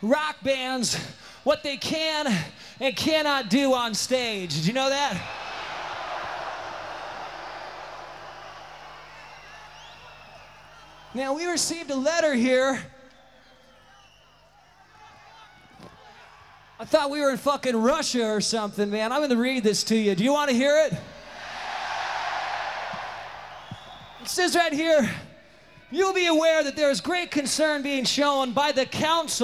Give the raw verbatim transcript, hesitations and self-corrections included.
rock bands what they can and cannot do on stage. Did you know that? Now, we received a letter here. I thought we were in fucking Russia or something, man. I'm gonna read this to you. Do you want to hear it? It says right here, you'll be aware that there is great concern being shown by the council